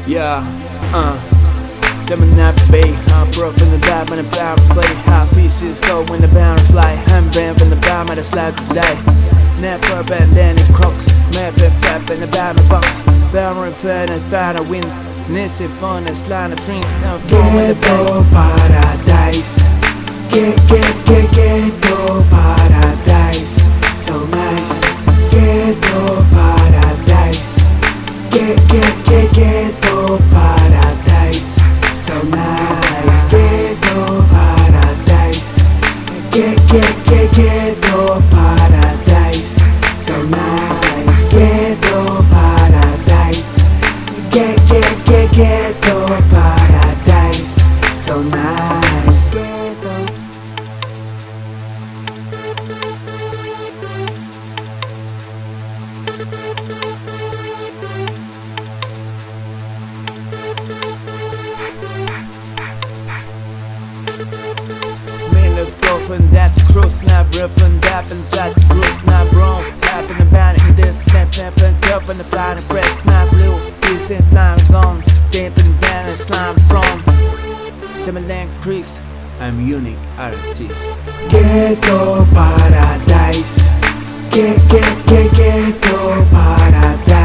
Yeah, Seven up bay, I'm rough in the back when the power play. How feet is so when the bound fly. I'm banned from the bottom of the slab today. Never bend any crooks. Maybe flap in the bottom box. Bound repair and find a win. Nissy fun and slide a drink. Ghetto paradise. Ghetto paradise. So nice. Ghetto paradise. Ghetto paradise. So nice. Ghetto paradise. Ghetto paradise. So nice. Ghetto paradise. Ghetto paradise. So nice. Ghetto. From that cross, not breath and tap and touch cross, not wrong. Tap in the band in this snap and tough and the flying fresh, not blue. This ain't time gone. Different band and slime from Similar Chris. I'm unique artist. Ghetto paradise. Ghetto paradise.